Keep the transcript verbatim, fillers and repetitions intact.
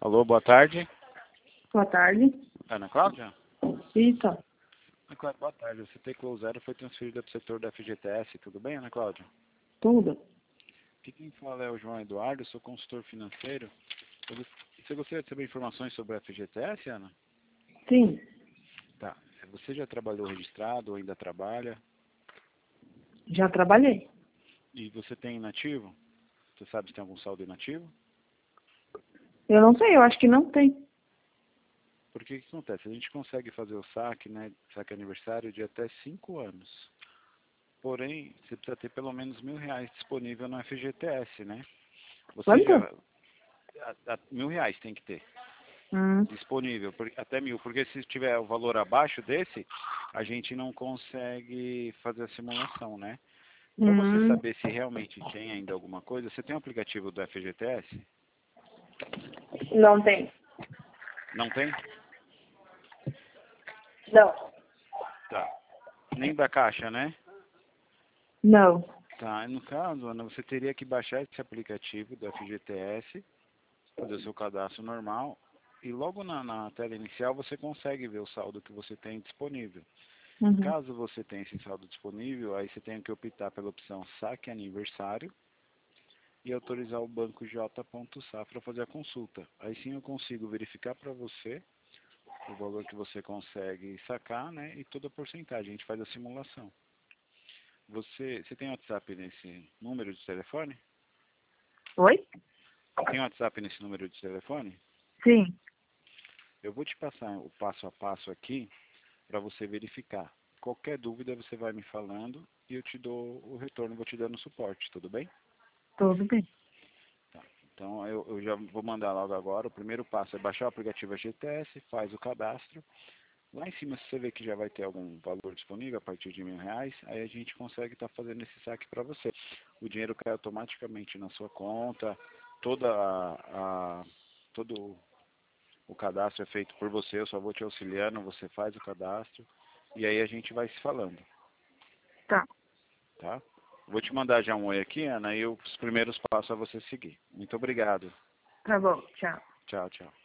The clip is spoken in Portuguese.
Alô, boa tarde. Boa tarde. Ana Cláudia? Isso. Ana Cláudia, boa tarde. O C T Close Zero foi transferido para o setor da F G T S. Tudo bem, Ana Cláudia? Tudo. Aqui quem fala é o João Eduardo, sou consultor financeiro. Eu gost- Você gostaria de saber informações sobre a F G T S, Ana? Sim. Tá. Você já trabalhou registrado ou ainda trabalha? Já trabalhei. E você tem inativo? Você sabe se tem algum saldo inativo? Eu não sei, eu acho que não tem. Porque o que acontece? A gente consegue fazer o saque, né, saque aniversário de até cinco anos. Porém, você precisa ter pelo menos mil reais disponível no F G T S, né? Você Quanto? já... a- a- mil reais tem que ter Hum. disponível, por- até mil, porque se tiver o valor abaixo desse, a gente não consegue fazer a simulação, né? Para você Hum. saber se realmente tem ainda alguma coisa, você tem o aplicativo do F G T S? Não tem. Não tem? Não. Tá. Nem da Caixa, né? Não. Tá. No caso, Ana, você teria que baixar esse aplicativo do F G T S, fazer o seu cadastro normal, e logo na, na tela inicial você consegue ver o saldo que você tem disponível. Uhum. Caso você tenha esse saldo disponível, aí você tem que optar pela opção saque aniversário e autorizar o banco J.Safra para fazer a consulta. Aí sim eu consigo verificar para você o valor que você consegue sacar, né, e toda a porcentagem. A gente faz a simulação. Você, você tem WhatsApp nesse número de telefone? Oi? Tem WhatsApp nesse número de telefone? Sim. Eu vou te passar o passo a passo aqui para você verificar. Qualquer dúvida você vai me falando e eu te dou o retorno, vou te dando suporte, tudo bem? Tudo bem. Tá. Então eu, eu já vou mandar logo agora. O primeiro passo é baixar o aplicativo F G T S, faz o cadastro. Lá em cima, se você vê que já vai ter algum valor disponível a partir de mil reais, aí a gente consegue estar fazendo esse saque para você. O dinheiro cai automaticamente na sua conta, toda a, a- todo o cadastro é feito por você, eu só vou te auxiliando, você faz o cadastro e aí a gente vai se falando, Tá. tá? Vou te mandar já um oi aqui, Ana, e os primeiros passos a você seguir. Muito obrigado. Tá bom. Tchau. Tchau, tchau.